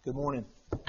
Good morning.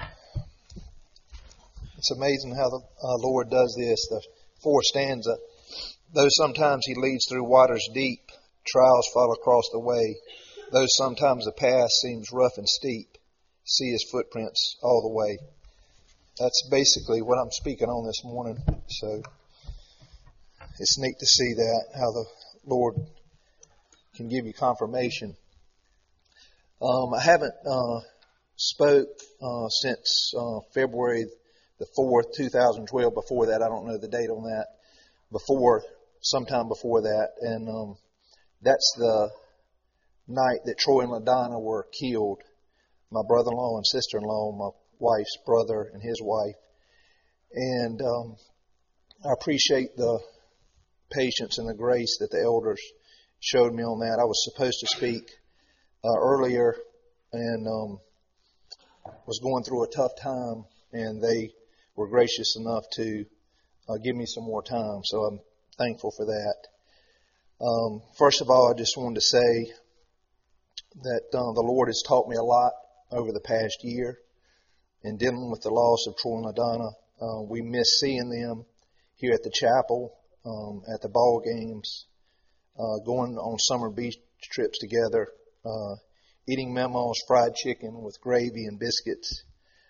It's amazing how the Lord does this. The fourth stanza. Though sometimes He leads through waters deep, trials fall across the way. Though sometimes the path seems rough and steep, see His footprints all the way. That's basically what I'm speaking on this morning. So it's neat to see that, how the Lord can give you confirmation. I haven't spoke since February the 4th, 2012. Before that, I don't know the date on that. Sometime before that. And that's the night that Troy and LaDonna were killed. My brother-in-law and sister-in-law, my wife's brother and his wife. And I appreciate the patience and the grace that the elders showed me on that. I was supposed to speak earlier and was going through a tough time, and they were gracious enough to give me some more time. So I'm thankful for that. First of all, I just wanted to say that the Lord has taught me a lot over the past year in dealing with the loss of Troy and LaDonna. We miss seeing them here at the chapel, at the ball games, going on summer beach trips together, eating Mama's fried chicken with gravy and biscuits.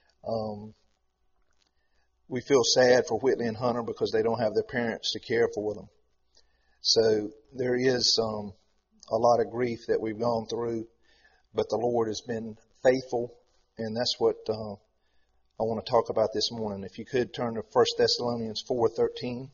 We feel sad for Whitley and Hunter because they don't have their parents to care for them. So there is a lot of grief that we've gone through, but the Lord has been faithful, and that's what I want to talk about this morning. If you could turn to 1 Thessalonians 4:13.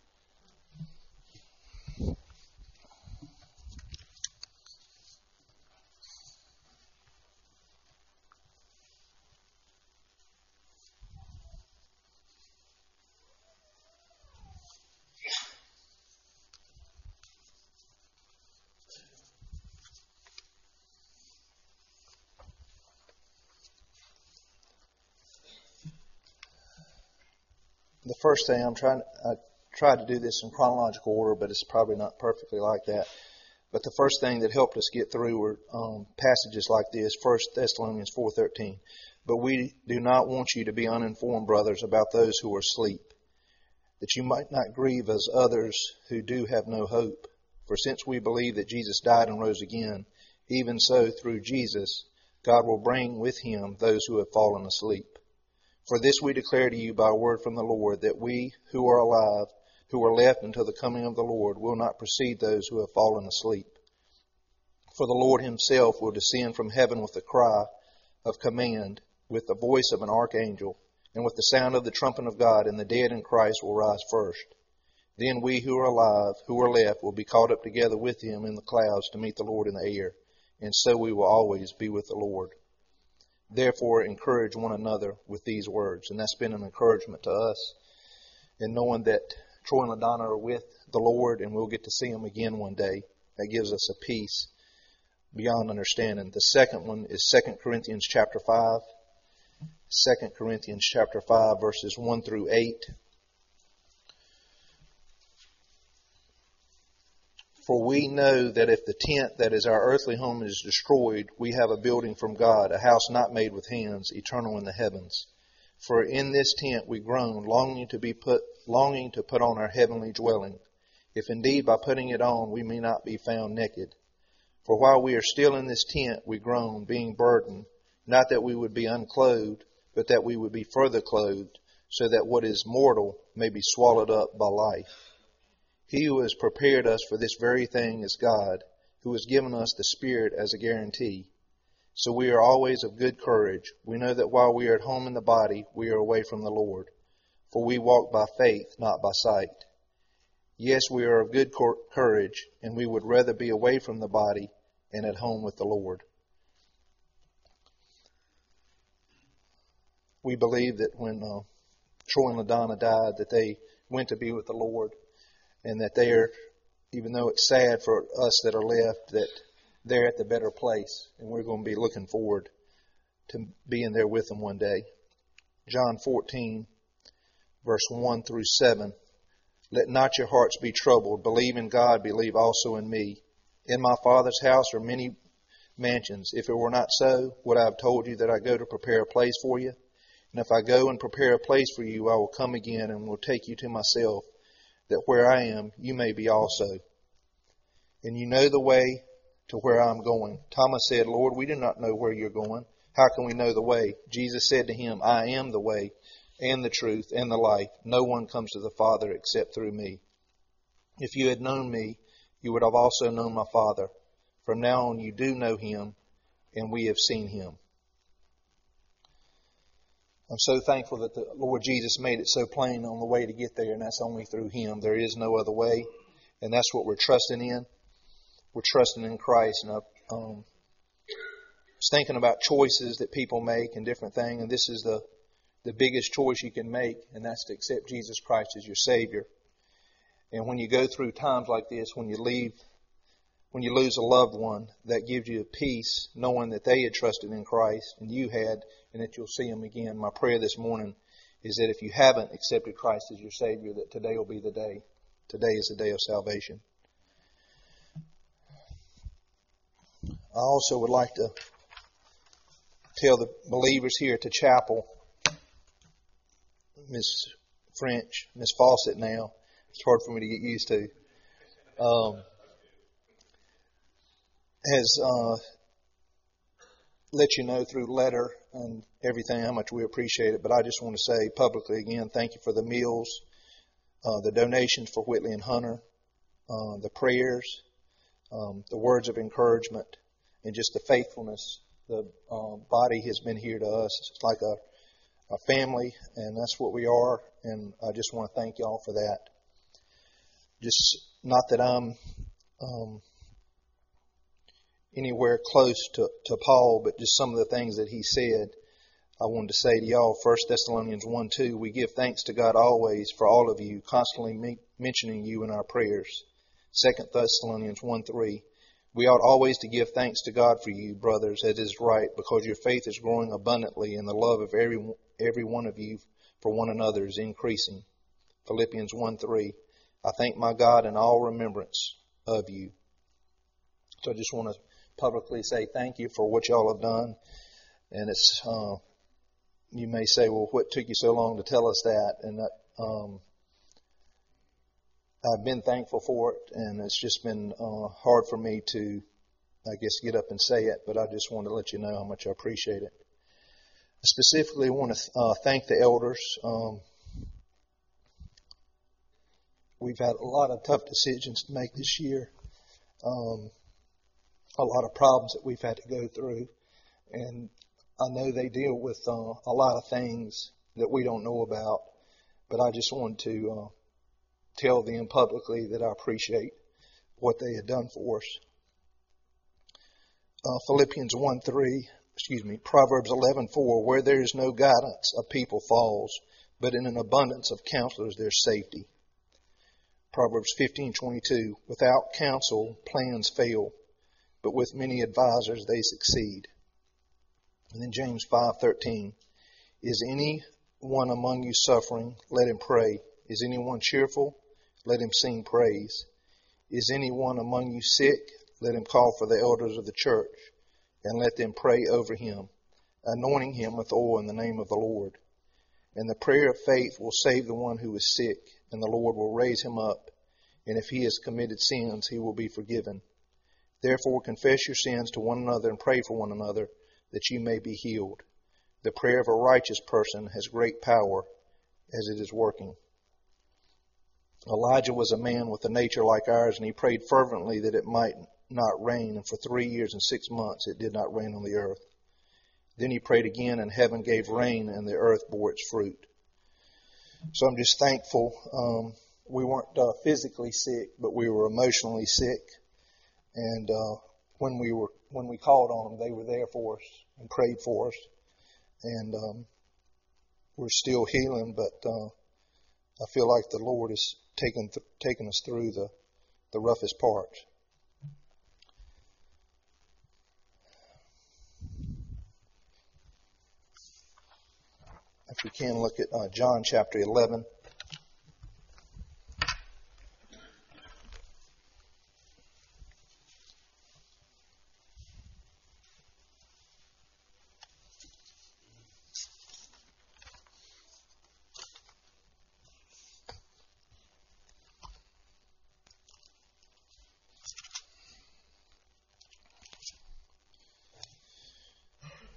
The first thing I tried to do this in chronological order, but it's probably not perfectly like that. But the first thing that helped us get through were passages like this, 1 Thessalonians 4:13. But we do not want you to be uninformed, brothers, about those who are asleep, that you might not grieve as others who do have no hope. For since we believe that Jesus died and rose again, even so through Jesus, God will bring with Him those who have fallen asleep. For this we declare to you by word from the Lord, that we who are alive, who are left until the coming of the Lord, will not precede those who have fallen asleep. For the Lord Himself will descend from heaven with a cry of command, with the voice of an archangel, and with the sound of the trumpet of God, and the dead in Christ will rise first. Then we who are alive, who are left, will be caught up together with Him in the clouds to meet the Lord in the air, and so we will always be with the Lord. Therefore, encourage one another with these words. And that's been an encouragement to us in knowing that Troy and LaDonna are with the Lord and we'll get to see them again one day. That gives us a peace beyond understanding. The second one is 2 Corinthians chapter 5. 2 Corinthians chapter 5, verses 1 through 8. For we know that if the tent that is our earthly home is destroyed, we have a building from God, a house not made with hands, eternal in the heavens. For in this tent we groan, longing to put on our heavenly dwelling, if indeed by putting it on we may not be found naked. For while we are still in this tent we groan, being burdened, not that we would be unclothed, but that we would be further clothed, so that what is mortal may be swallowed up by life. He who has prepared us for this very thing is God, who has given us the Spirit as a guarantee. So we are always of good courage. We know that while we are at home in the body, we are away from the Lord. For we walk by faith, not by sight. Yes, we are of good courage, and we would rather be away from the body and at home with the Lord. We believe that when Troy and LaDonna died, that they went to be with the Lord. And that they are, even though it's sad for us that are left, that they're at the better place. And we're going to be looking forward to being there with them one day. John 14, verse 1 through 7. Let not your hearts be troubled. Believe in God, believe also in me. In my Father's house are many mansions. If it were not so, would I have told you that I go to prepare a place for you? And if I go and prepare a place for you, I will come again and will take you to myself, that where I am, you may be also. And you know the way to where I am going. Thomas said, Lord, we do not know where you're going. How can we know the way? Jesus said to him, I am the way and the truth and the life. No one comes to the Father except through me. If you had known me, you would have also known my Father. From now on you do know him, and we have seen him. I'm so thankful that the Lord Jesus made it so plain on the way to get there, and that's only through him. There is no other way, and that's what we're trusting in. We're trusting in Christ. And I was thinking about choices that people make and different things, and this is the biggest choice you can make, and that's to accept Jesus Christ as your Savior. And when you go through times like this, when you lose a loved one, that gives you a peace knowing that they had trusted in Christ and you had, and that you'll see him again. My prayer this morning is that if you haven't accepted Christ as your Savior, that today will be the day. Today is the day of salvation. I also would like to tell the believers here at the chapel, Miss French, Miss Fawcett now, it's hard for me to get used to, has let you know through letter and everything how much we appreciate it. But I just want to say publicly again, thank you for the meals, the donations for Whitley and Hunter, the prayers, the words of encouragement, and just the faithfulness. The body has been here to us. It's like a family, and that's what we are. And I just want to thank y'all for that. Just not that I'm anywhere close to Paul, but just some of the things that he said, I wanted to say to y'all. 1 Thessalonians 1:2, we give thanks to God always for all of you, constantly mentioning you in our prayers. 2 Thessalonians 1:3, we ought always to give thanks to God for you, brothers, as is right, because your faith is growing abundantly, and the love of every one of you for one another is increasing. Philippians 1:3, I thank my God in all remembrance of you. So I just want to publicly say thank you for what y'all have done. And it's, you may say, well, what took you so long to tell us that? And I've been thankful for it, and it's just been hard for me to, I guess, get up and say it, but I just want to let you know how much I appreciate it. I specifically want to thank the elders. We've had a lot of tough decisions to make this year. A lot of problems that we've had to go through. And I know they deal with a lot of things that we don't know about. But I just wanted to tell them publicly that I appreciate what they had done for us. Philippians 1:3, Proverbs 11:4, where there is no guidance, a people falls, but in an abundance of counselors there's safety. Proverbs 15:22, without counsel plans fail, but with many advisors they succeed. And then James 5:13, is any one among you suffering? Let him pray. Is anyone cheerful? Let him sing praise. Is anyone among you sick? Let him call for the elders of the church, and let them pray over him, anointing him with oil in the name of the Lord. And the prayer of faith will save the one who is sick, and the Lord will raise him up. And if he has committed sins, he will be forgiven. Therefore confess your sins to one another and pray for one another, that you may be healed. The prayer of a righteous person has great power as it is working. Elijah was a man with a nature like ours, and he prayed fervently that it might not rain, and for 3 years and 6 months it did not rain on the earth. Then he prayed again, and heaven gave rain, and the earth bore its fruit. So I'm just thankful. We weren't physically sick, but we were emotionally sick. And when we called on them, they were there for us and prayed for us. And we're still healing, but I feel like the Lord is taking us through the roughest parts. If we can look at John chapter 11.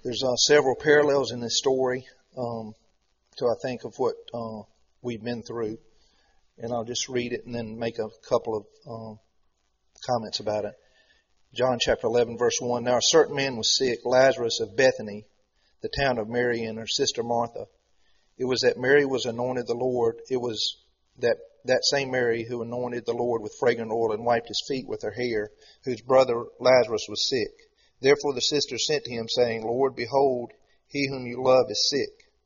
There's several parallels in this story to I think of what we've been through. And I'll just read it and then make a couple of comments about it. John chapter 11, verse 1. Now a certain man was sick, Lazarus of Bethany, the town of Mary and her sister Martha. It was that Mary was anointed the Lord. It was that same Mary who anointed the Lord with fragrant oil and wiped his feet with her hair, whose brother Lazarus was sick. Therefore the sisters sent to him, saying, Lord, behold, he whom you love is sick.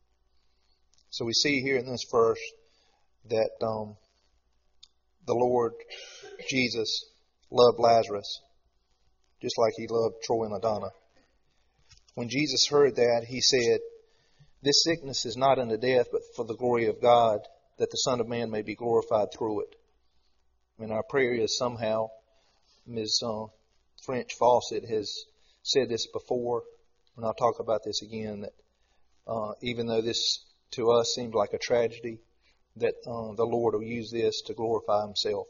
So we see here in this verse that the Lord Jesus loved Lazarus, just like he loved Troy and LaDonna. When Jesus heard that, he said, this sickness is not unto death, but for the glory of God, that the Son of Man may be glorified through it. And our prayer is somehow, Ms. French Fawcett has said this before, and I'll talk about this again, that even though this to us seems like a tragedy, that the Lord will use this to glorify himself.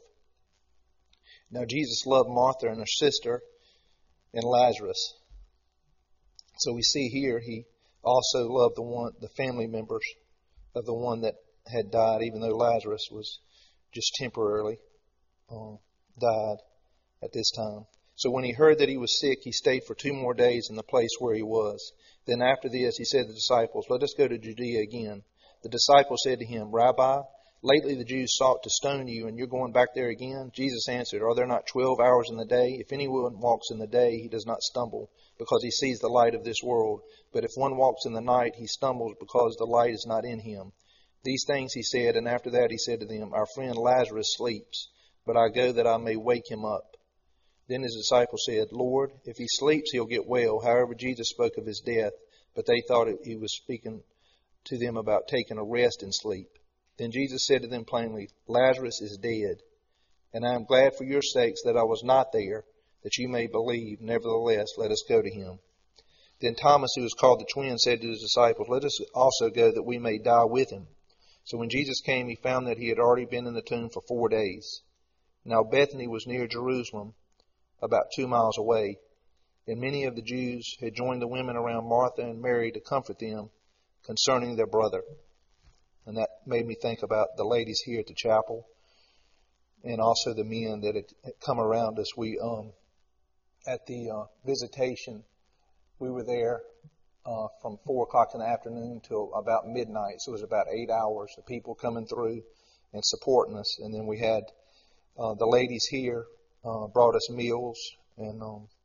Now Jesus loved Martha and her sister and Lazarus. So we see here he also loved the family members of the one that had died, even though Lazarus was just temporarily died at this time. So when he heard that he was sick, he stayed for 2 more days in the place where he was. Then after this, he said to the disciples, let us go to Judea again. The disciples said to him, Rabbi, lately the Jews sought to stone you, and you're going back there again? Jesus answered, are there not 12 hours in the day? If anyone walks in the day, he does not stumble, because he sees the light of this world. But if one walks in the night, he stumbles, because the light is not in him. These things he said, and after that he said to them, our friend Lazarus sleeps, but I go that I may wake him up. Then his disciples said, Lord, if he sleeps, he'll get well. However, Jesus spoke of his death, but they thought he was speaking to them about taking a rest and sleep. Then Jesus said to them plainly, Lazarus is dead, and I am glad for your sakes that I was not there, that you may believe. Nevertheless, let us go to him. Then Thomas, who was called the twin, said to his disciples, let us also go that we may die with him. So when Jesus came, he found that he had already been in the tomb for 4 days. Now Bethany was near Jerusalem, about 2 miles away, and many of the Jews had joined the women around Martha and Mary to comfort them concerning their brother. And that made me think about the ladies here at the chapel, and also the men that had come around us. We at the visitation, we were there from 4 o'clock in the afternoon till about midnight. So it was about 8 hours of people coming through and supporting us. And then we had the ladies here brought us meals and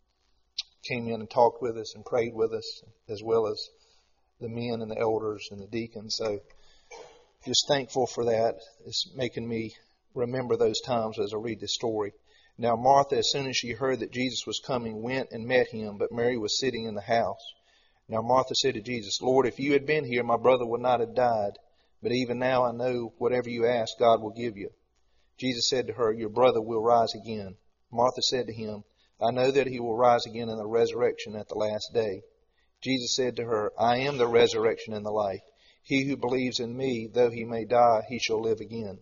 came in and talked with us and prayed with us, as well as the men and the elders and the deacons. So just thankful for that. It's making me remember those times as I read this story. Now Martha, as soon as she heard that Jesus was coming, went and met him, but Mary was sitting in the house. Now Martha said to Jesus, Lord, if you had been here, my brother would not have died. But even now I know whatever you ask, God will give you. Jesus said to her, your brother will rise again. Martha said to him, I know that he will rise again in the resurrection at the last day. Jesus said to her, I am the resurrection and the life. He who believes in me, though he may die, he shall live again.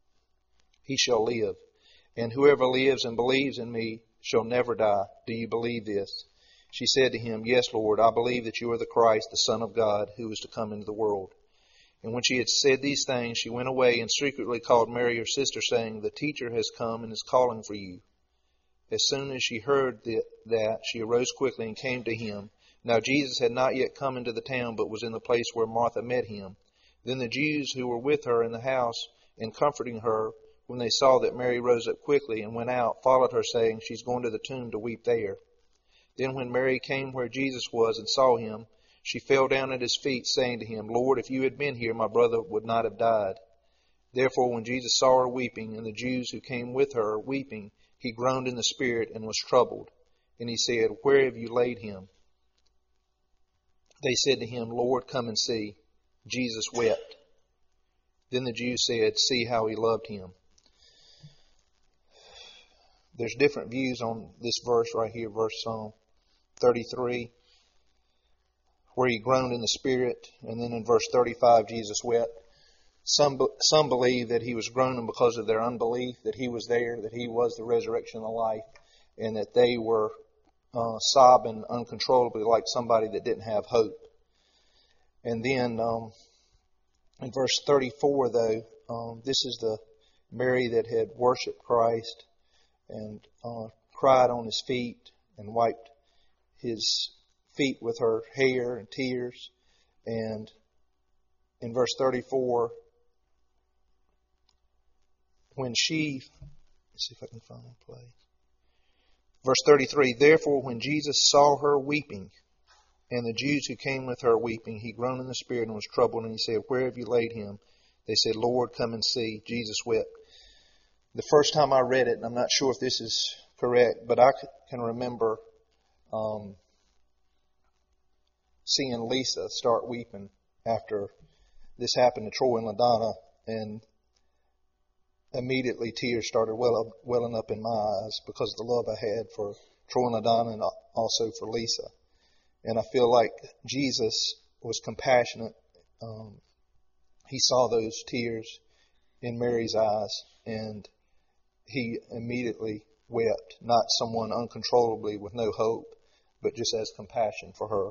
He shall live. And whoever lives and believes in me shall never die. Do you believe this? She said to him, Yes, Lord, I believe that you are the Christ, the Son of God, who is to come into the world. And when she had said these things, she went away and secretly called Mary her sister, saying, The teacher has come and is calling for you. As soon as she heard that, she arose quickly and came to him. Now Jesus had not yet come into the town, but was in the place where Martha met him. Then the Jews who were with her in the house and comforting her, when they saw that Mary rose up quickly and went out, followed her, saying, She's going to the tomb to weep there. Then when Mary came where Jesus was and saw him, she fell down at his feet, saying to him, Lord, if you had been here, my brother would not have died. Therefore, when Jesus saw her weeping, and the Jews who came with her weeping, he groaned in the spirit and was troubled. And he said, Where have you laid him? They said to him, Lord, come and see. Jesus wept. Then the Jews said, See how he loved him. There's different views on this verse right here, verse 33, where he groaned in the spirit, and then in verse 35, Jesus wept. Some believe that he was groaning because of their unbelief, that he was there, that he was the resurrection and the life, and that they were sobbing uncontrollably like somebody that didn't have hope. And then in verse 34, though, this is the Mary that had worshiped Christ and cried on his feet and wiped his feet with her hair and tears. And in verse 34, when she, let's see if I can find a place. Verse 33, therefore when Jesus saw her weeping, and the Jews who came with her weeping, he groaned in the spirit and was troubled, and he said, where have you laid him? They said, Lord, come and see. Jesus wept. The first time I read it, and I'm not sure if this is correct, but I can remember seeing Lisa start weeping after this happened to Troy and LaDonna, and immediately tears started welling up in my eyes because of the love I had for Troy and LaDonna and also for Lisa. And I feel like Jesus was compassionate. He saw those tears in Mary's eyes, and he immediately wept, not someone uncontrollably with no hope, but just as compassion for her.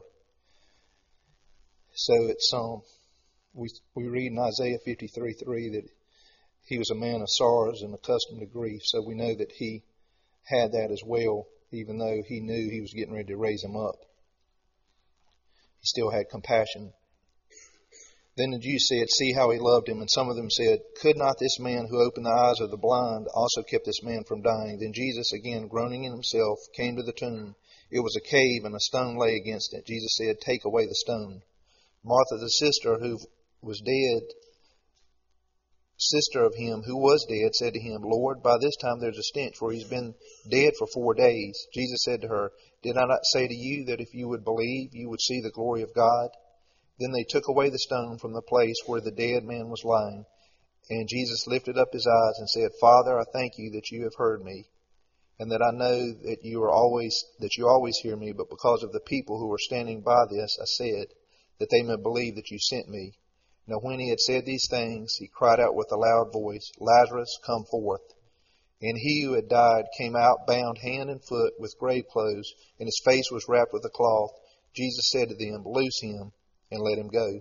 So it's we read in Isaiah 53:3 that he was a man of sorrows and accustomed to grief. So we know that he had that as well, even though he knew he was getting ready to raise him up. He still had compassion. Then the Jews said, see how he loved him. And some of them said, could not this man who opened the eyes of the blind also kept this man from dying? Then Jesus, again groaning in himself, came to the tomb. It was a cave, and a stone lay against it. Jesus said, take away the stone. Martha, the sister who was dead, sister of him who was dead, said to him, Lord, by this time there's a stench, for he's been dead for 4 days. Jesus said to her, did I not say to you that if you would believe, you would see the glory of God? Then they took away the stone from the place where the dead man was lying. And Jesus lifted up his eyes and said, Father, I thank you that you have heard me, and that I know that you always hear me, but because of the people who were standing by this, I said, that they may believe that you sent me. Now when he had said these things, he cried out with a loud voice, Lazarus, come forth. And he who had died came out bound hand and foot with grave clothes, and his face was wrapped with a cloth. Jesus said to them, loose him and let him go.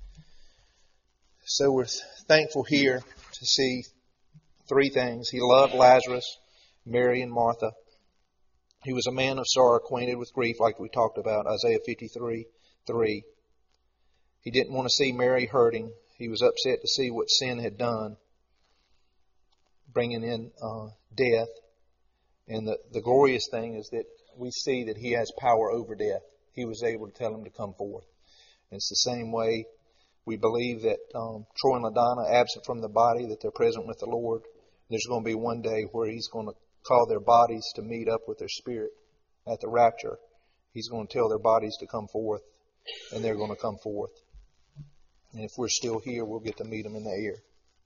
So we're thankful here to see 3 things. He loved Lazarus, Mary, and Martha. He was a man of sorrow, acquainted with grief, like we talked about, Isaiah 53:3. He didn't want to see Mary hurting. He was upset to see what sin had done, bringing in death. And the glorious thing is that we see that he has power over death. He was able to tell him to come forth. And it's the same way we believe that Troy and LaDonna, absent from the body, that they're present with the Lord. There's going to be one day where he's going to call their bodies to meet up with their spirit at the rapture. He's going to tell their bodies to come forth, and they're going to come forth. And if we're still here, we'll get to meet them in the air.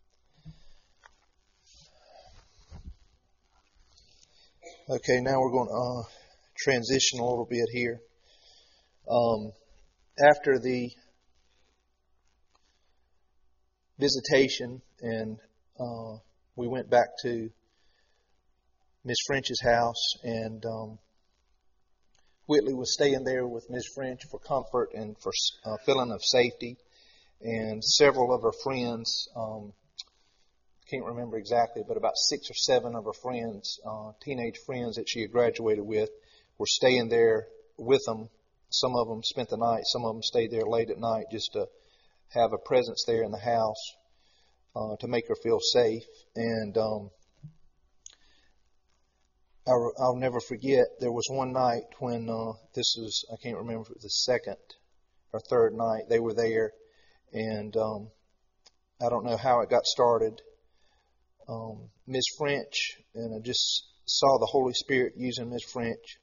Okay, now we're going to transition a little bit here. After the visitation, and we went back to Miss French's house, and Whitley was staying there with Miss French for comfort and for feeling of safety. And several of her friends, can't remember exactly, but about 6 or 7 of her friends, teenage friends that she had graduated with, were staying there with them. Some of them spent the night, some of them stayed there late at night just to have a presence there in the house to make her feel safe. And I'll never forget, there was one night when I can't remember if it was the second or third night they were there, and I don't know how it got started. Miss French, and I just saw the Holy Spirit using Miss French.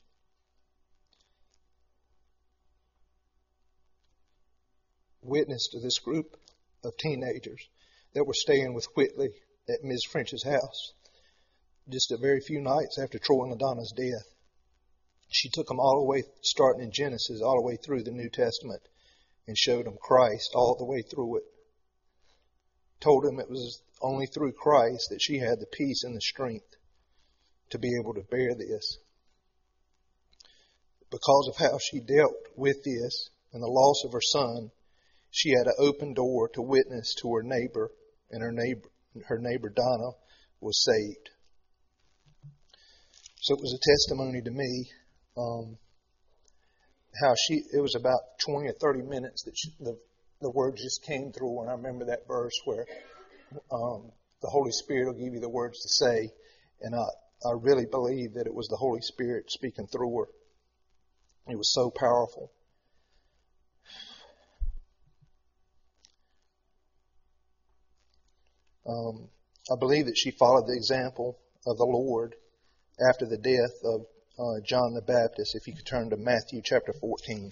Witness to this group of teenagers that were staying with Whitley at Miss French's house just a very few nights after Troy and LaDonna's death. She took them all the way, starting in Genesis, all the way through the New Testament, and showed them Christ all the way through it. Told them it was only through Christ that she had the peace and the strength to be able to bear this. because of how she dealt with this and the loss of her son, she had an open door to witness to her neighbor, and her neighbor Donna was saved. So it was a testimony to me how it was about 20 or 30 minutes that the words just came through, and I remember that verse where the Holy Spirit will give you the words to say, and I really believe that it was the Holy Spirit speaking through her. It was so powerful. I believe that she followed the example of the Lord after the death of John the Baptist. If you could turn to Matthew chapter 14.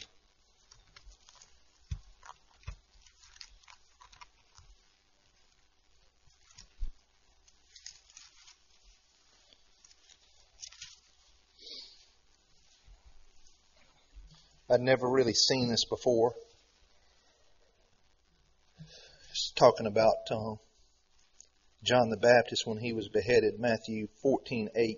I'd never really seen this before. Just talking about John the Baptist when he was beheaded, Matthew 14:8.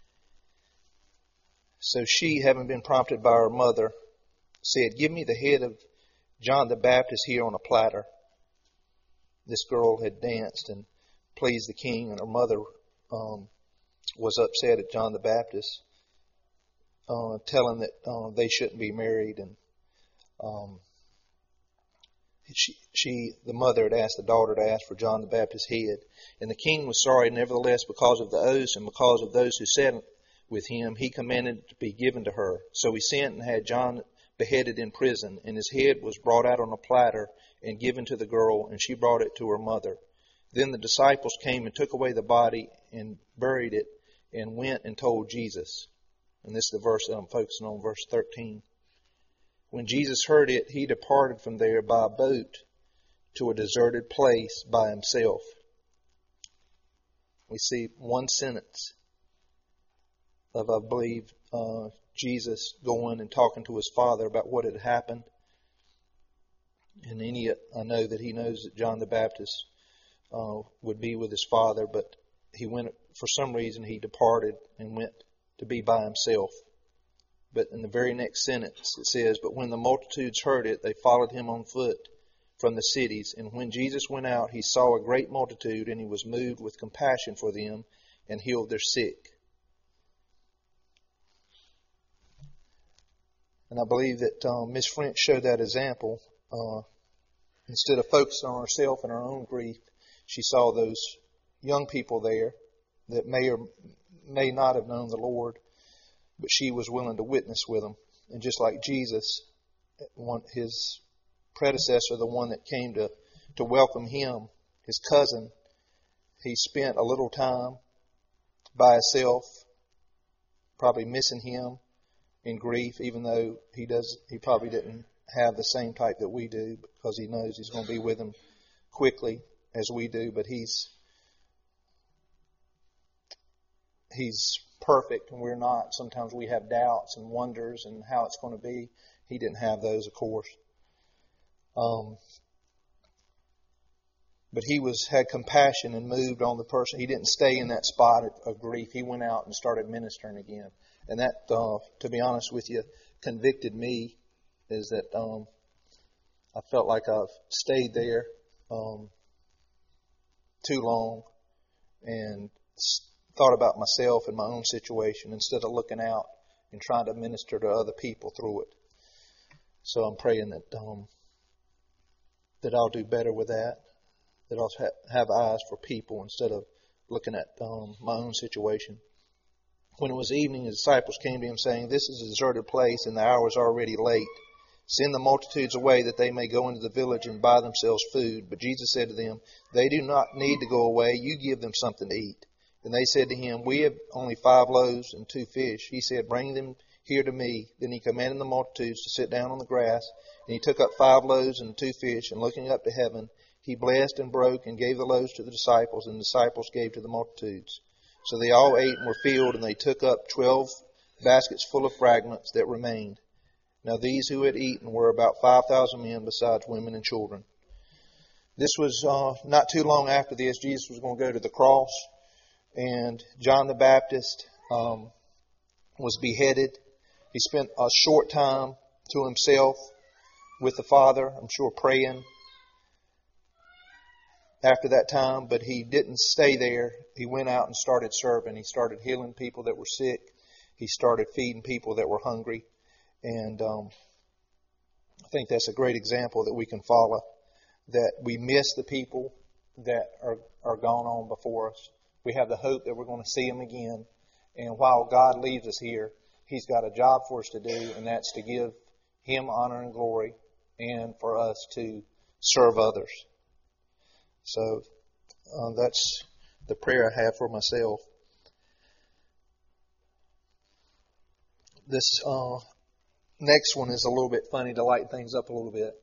So she, having been prompted by her mother, said, "Give me the head of John the Baptist here on a platter." This girl had danced and pleased the king, and her mother was upset at John the Baptist, telling that they shouldn't be married, and the mother had asked the daughter to ask for John the Baptist's head. And the king was sorry, nevertheless, because of the oaths and because of those who sat with him, he commanded it to be given to her. So he sent and had John beheaded in prison, and his head was brought out on a platter and given to the girl, and she brought it to her mother. Then the disciples came and took away the body and buried it, and went and told Jesus. And this is the verse that I'm focusing on, verse 13. When Jesus heard it, he departed from there by a boat to a deserted place by himself. We see one sentence of, I believe, Jesus going and talking to his Father about what had happened. And I know that he knows that John the Baptist would be with his Father, but he went, for some reason, he departed and went to be by himself. But in the very next sentence it says, "But when the multitudes heard it, they followed him on foot from the cities. And when Jesus went out, he saw a great multitude, and he was moved with compassion for them, and healed their sick." And I believe that Miss French showed that example. Instead of focusing on herself and her own grief, she saw those young people there that may or may not have known the Lord, but she was willing to witness with them. And just like Jesus, his predecessor, the one that came to welcome him, his cousin, he spent a little time by himself, probably missing him in grief, even though he probably didn't have the same type that we do, because he knows he's going to be with him quickly as we do. But he's perfect and we're not. Sometimes we have doubts and wonders and how it's going to be. He didn't have those, of course. But he had compassion and moved on the person. He didn't stay in that spot of grief. He went out and started ministering again. And that, to be honest with you, convicted me, is that I felt like I've stayed there too long and thought about myself and my own situation instead of looking out and trying to minister to other people through it. So I'm praying that I'll do better with that I'll have eyes for people instead of looking at my own situation. When it was evening, the disciples came to him saying, "This is a deserted place, and the hour is already late. Send the multitudes away that they may go into the village and buy themselves food." But Jesus said to them, "They do not need to go away. You give them something to eat." And they said to him, "We have only 5 loaves and 2 fish." He said, "Bring them here to me." Then he commanded the multitudes to sit down on the grass. And he took up 5 loaves and 2 fish, and looking up to heaven, he blessed and broke and gave the loaves to the disciples, and the disciples gave to the multitudes. So they all ate and were filled, and they took up 12 baskets full of fragments that remained. Now these who had eaten were about 5,000 men, besides women and children. This was not too long after this. Jesus was going to go to the cross, and John the Baptist was beheaded, He spent a short time to himself with the Father, I'm sure praying after that time, but he didn't stay there. He went out and started serving. He started healing people that were sick. He started feeding people that were hungry. And I think that's a great example that we can follow, that we miss the people that are gone on before us. We have the hope that we're going to see them again. And while God leaves us here, He's got a job for us to do, and that's to give Him honor and glory and for us to serve others. So that's the prayer I have for myself. This next one is a little bit funny to lighten things up a little bit.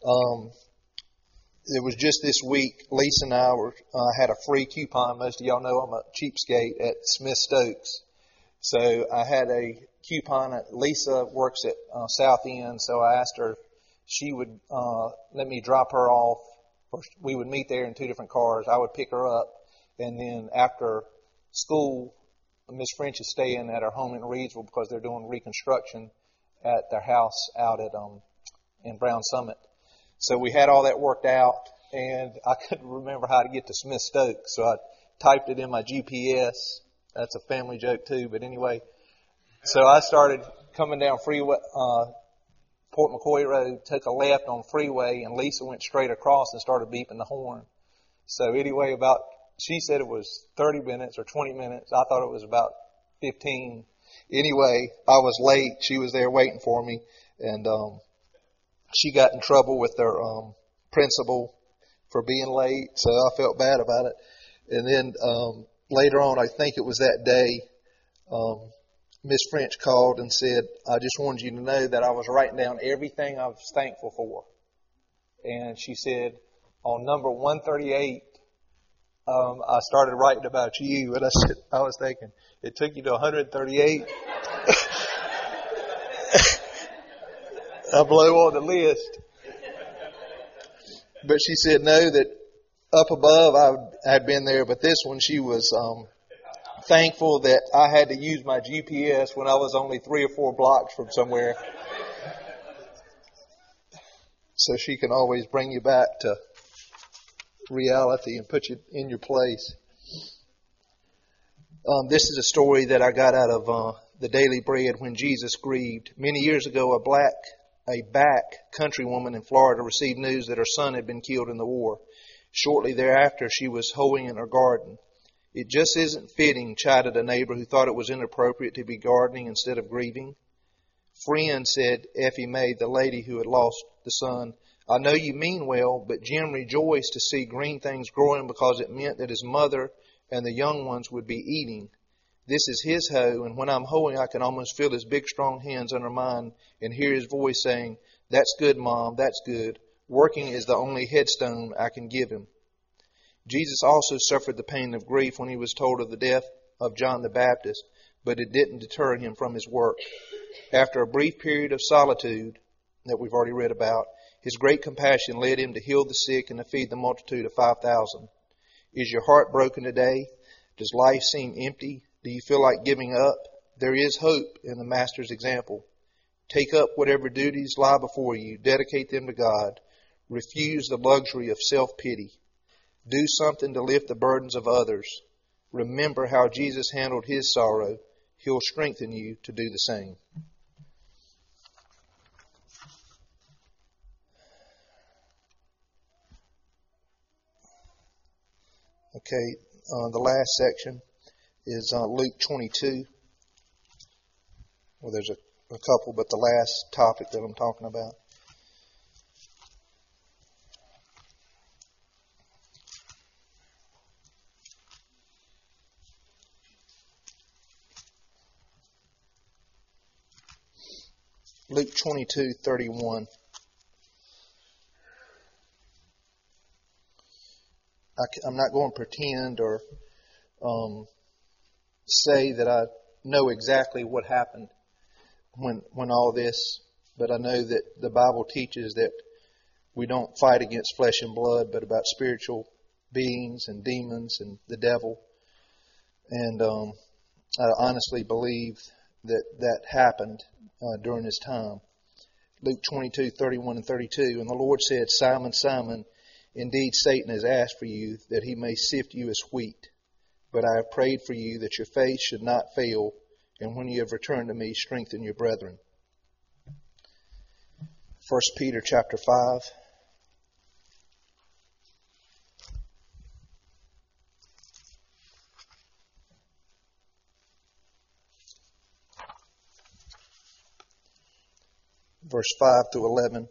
It was just this week, Lisa and I had a free coupon. Most of y'all know I'm a cheapskate at Smith Stokes. So I had a coupon. Lisa works at South End, so I asked her if she would let me drop her off. We would meet there in two different cars. I would pick her up, and then after school, Miss French is staying at her home in Reedsville because they're doing reconstruction at their house out at in Brown Summit. So we had all that worked out, and I couldn't remember how to get to Smith Stokes, so I typed it in my GPS. That's a family joke too, but anyway. So I started coming down freeway, Port McCoy Road, took a left on freeway, and Lisa went straight across and started beeping the horn. So anyway, she said it was 30 minutes or 20 minutes. I thought it was about 15. Anyway, I was late. She was there waiting for me, and she got in trouble with their principal for being late, so I felt bad about it. And then later on, I think it was that day, Miss French called and said, I just wanted you to know that I was writing down everything I was thankful for. And she said, on number 138, I started writing about you. And I was thinking, it took you to 138? I blow on the list. But she said, no, that up above I had been there, but this one she was thankful that I had to use my GPS when I was only 3 or 4 blocks from somewhere. So she can always bring you back to reality and put you in your place. This is a story that I got out of the Daily Bread, When Jesus Grieved. Many years ago, a back country woman in Florida received news that her son had been killed in the war. Shortly thereafter, she was hoeing in her garden. It just isn't fitting, chided a neighbor who thought it was inappropriate to be gardening instead of grieving. Friend, said Effie May, the lady who had lost the son, I know you mean well, but Jim rejoiced to see green things growing because it meant that his mother and the young ones would be eating. This is his hoe, and when I'm hoeing, I can almost feel his big, strong hands under mine and hear his voice saying, that's good, Mom, that's good. Working is the only headstone I can give him. Jesus also suffered the pain of grief when he was told of the death of John the Baptist, but it didn't deter him from his work. After a brief period of solitude that we've already read about, his great compassion led him to heal the sick and to feed the multitude of 5,000. Is your heart broken today? Does life seem empty? Do you feel like giving up? There is hope in the Master's example. Take up whatever duties lie before you. Dedicate them to God. Refuse the luxury of self-pity. Do something to lift the burdens of others. Remember how Jesus handled his sorrow. He'll strengthen you to do the same. Okay, the last section is Luke 22. Well, there's a couple, but the last topic that I'm talking about. Luke 22:31. I'm not going to pretend or say that I know exactly what happened when all this, but I know that the Bible teaches that we don't fight against flesh and blood, but about spiritual beings and demons and the devil. And I honestly believe that happened during his time. Luke 22:31 and 32. And the Lord said, Simon, Simon, indeed Satan has asked for you that he may sift you as wheat. But I have prayed for you that your faith should not fail, and when you have returned to me, strengthen your brethren. 1 Peter chapter 5. Verse 5 through 11.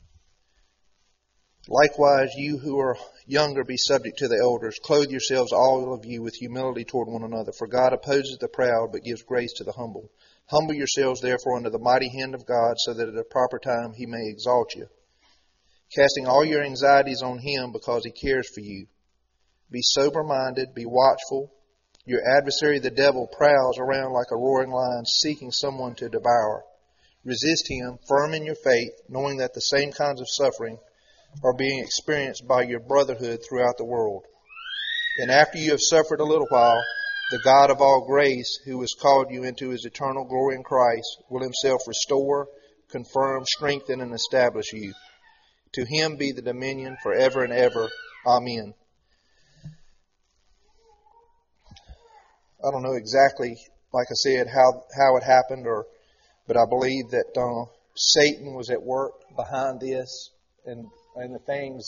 Likewise, you who are younger, be subject to the elders. Clothe yourselves, all of you, with humility toward one another. For God opposes the proud, but gives grace to the humble. Humble yourselves, therefore, under the mighty hand of God, so that at a proper time he may exalt you, casting all your anxieties on him, because he cares for you. Be sober-minded, be watchful. Your adversary, the devil, prowls around like a roaring lion, seeking someone to devour. Resist him, firm in your faith, knowing that the same kinds of suffering are being experienced by your brotherhood throughout the world. And after you have suffered a little while, the God of all grace, who has called you into his eternal glory in Christ, will himself restore, confirm, strengthen, and establish you. To him be the dominion forever and ever. Amen. I don't know exactly, like I said, how it happened, but I believe that Satan was at work behind this, and the things.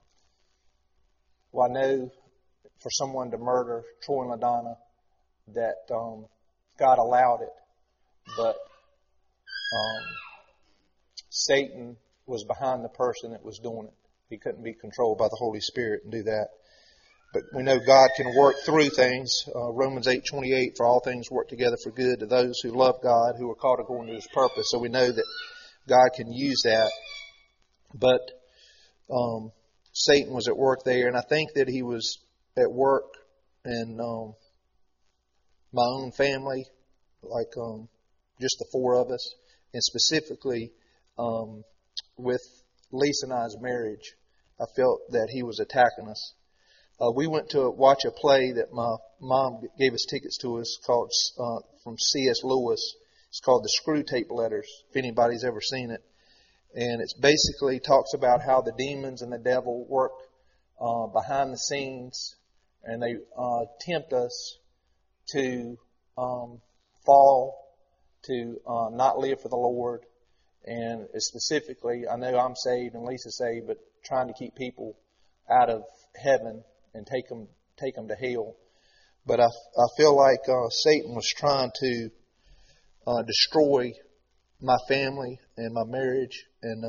I know for someone to murder Troy and LaDonna, that God allowed it, but Satan was behind the person that was doing it. He couldn't be controlled by the Holy Spirit and do that. But we know God can work through things. Romans 8:28, for all things work together for good to those who love God, who are called according to his purpose. So we know that God can use that. But Satan was at work there, and I think that he was at work in my own family, like just the four of us, and specifically with Lisa and I's marriage. I felt that he was attacking us. We went to watch a play that my mom gave us tickets to us called from C.S. Lewis. It's called The Screwtape Letters, if anybody's ever seen it. And it basically talks about how the demons and the devil work behind the scenes, and they tempt us to fall, to not live for the Lord. And specifically, I know I'm saved and Lisa's saved, but trying to keep people out of heaven and take them to hell. But I feel like Satan was trying to destroy my family and my marriage, and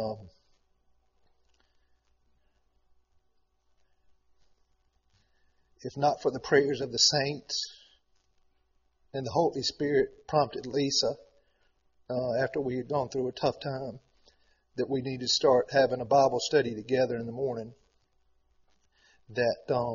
if not for the prayers of the saints and the Holy Spirit prompted Lisa after we had gone through a tough time that we need to start having a Bible study together in the morning, that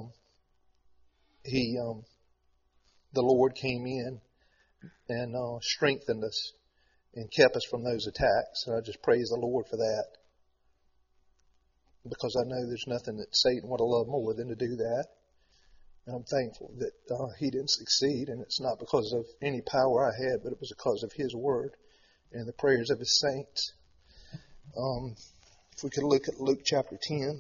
the Lord came in and strengthened us and kept us from those attacks. And I just praise the Lord for that, because I know there's nothing that Satan would have loved more than to do that. And I'm thankful that he didn't succeed, and it's not because of any power I had, but it was because of his word and the prayers of his saints. If we could look at Luke chapter 10.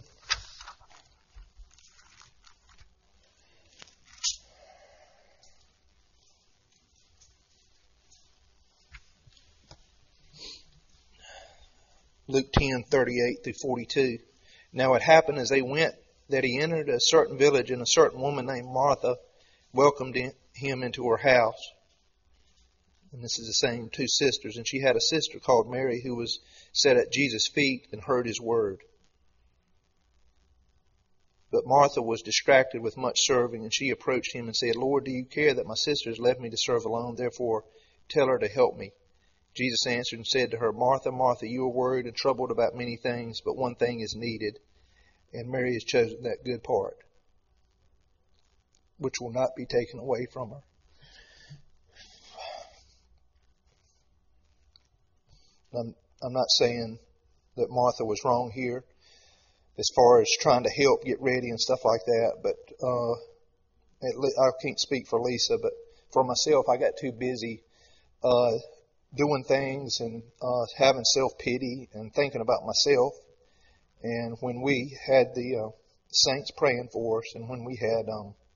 Luke 10:38 through 42. Now it happened as they went that he entered a certain village, and a certain woman named Martha welcomed him into her house. And this is the same two sisters. And she had a sister called Mary, who was sat at Jesus' feet and heard his word. But Martha was distracted with much serving, and she approached him and said, Lord, do you care that my sister has left me to serve alone? Therefore, tell her to help me. Jesus answered and said to her, Martha, Martha, you are worried and troubled about many things, but one thing is needed, and Mary has chosen that good part, which will not be taken away from her. I'm not saying that Martha was wrong here as far as trying to help get ready and stuff like that, but I can't speak for Lisa, but for myself, I got too busy doing things and having self-pity and thinking about myself. And when we had the saints praying for us, and when we had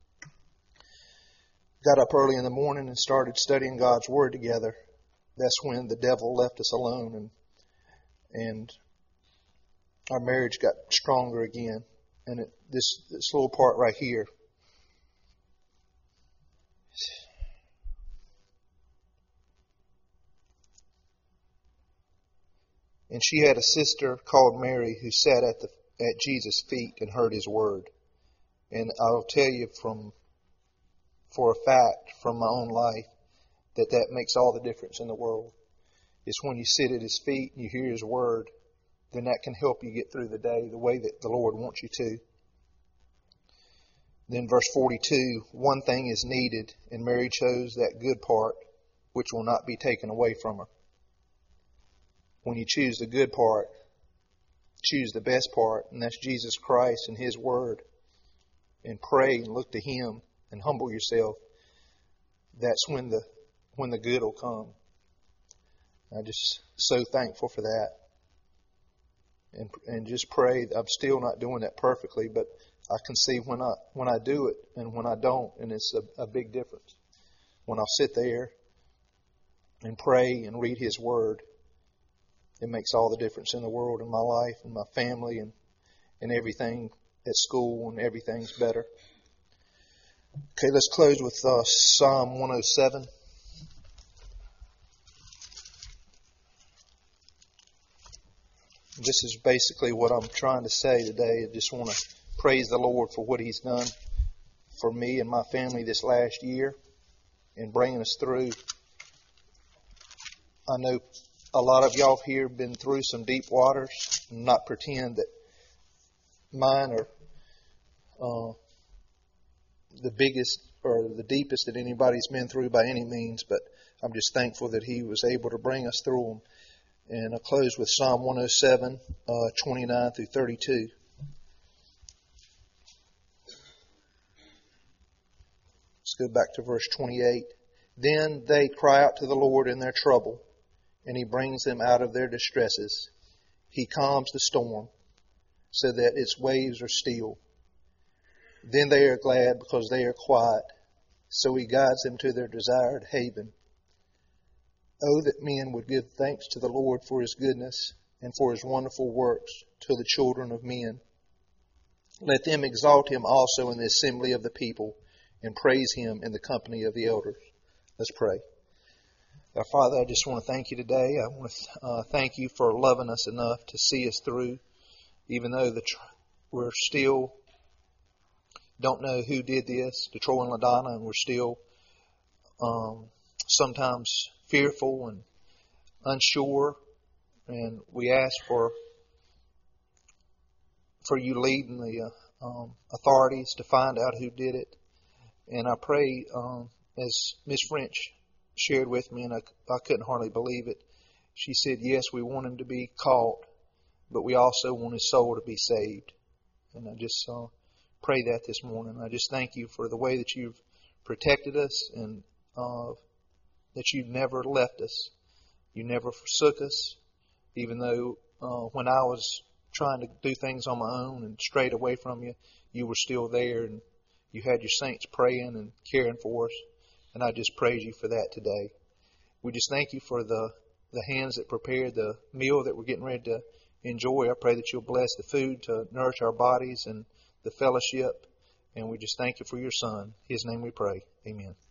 got up early in the morning and started studying God's Word together, that's when the devil left us alone, and our marriage got stronger again. And this little part right here. And she had a sister called Mary who sat at Jesus' feet and heard His word. And I'll tell you for a fact from my own life that makes all the difference in the world. It's when you sit at His feet and you hear His word, then that can help you get through the day the way that the Lord wants you to. Then verse 42, one thing is needed, and Mary chose that good part, which will not be taken away from her. When you choose the good part, choose the best part, and that's Jesus Christ and His Word, and pray and look to Him and humble yourself, that's when the good will come. I'm just so thankful for that. And just pray. I'm still not doing that perfectly, but I can see when I do it and when I don't, and it's a big difference. When I'll sit there and pray and read His Word, it makes all the difference in the world, in my life and my family and everything at school, and everything's better. Okay, let's close with Psalm 107. This is basically what I'm trying to say today. I just want to praise the Lord for what He's done for me and my family this last year in bringing us through. I know a lot of y'all here have been through some deep waters. I'm not pretend that mine are the biggest or the deepest that anybody's been through by any means, but I'm just thankful that He was able to bring us through them. And I'll close with Psalm 107, 29 through 32. Let's go back to verse 28. Then they cry out to the Lord in their trouble, and He brings them out of their distresses. He calms the storm, so that its waves are still. Then they are glad because they are quiet, so He guides them to their desired haven. Oh, that men would give thanks to the Lord for His goodness and for His wonderful works to the children of men. Let them exalt Him also in the assembly of the people and praise Him in the company of the elders. Let's pray. Our Father, I just want to thank You today. I want to thank You for loving us enough to see us through, even though we're still don't know who did this to Troy and LaDonna, and we're still sometimes fearful and unsure, and we ask for You leading the authorities to find out who did it. And I pray, as Miss French shared with me, and I couldn't hardly believe it, she said, yes, we want him to be caught, but we also want his soul to be saved. And I just pray that this morning. I just thank You for the way that You've protected us, and that You've never left us. You never forsook us, even though when I was trying to do things on my own and strayed away from You, You were still there, and You had Your saints praying and caring for us. And I just praise You for that today. We just thank You for the hands that prepared the meal that we're getting ready to enjoy. I pray that You'll bless the food to nourish our bodies and the fellowship. And we just thank You for Your Son. In His name we pray. Amen.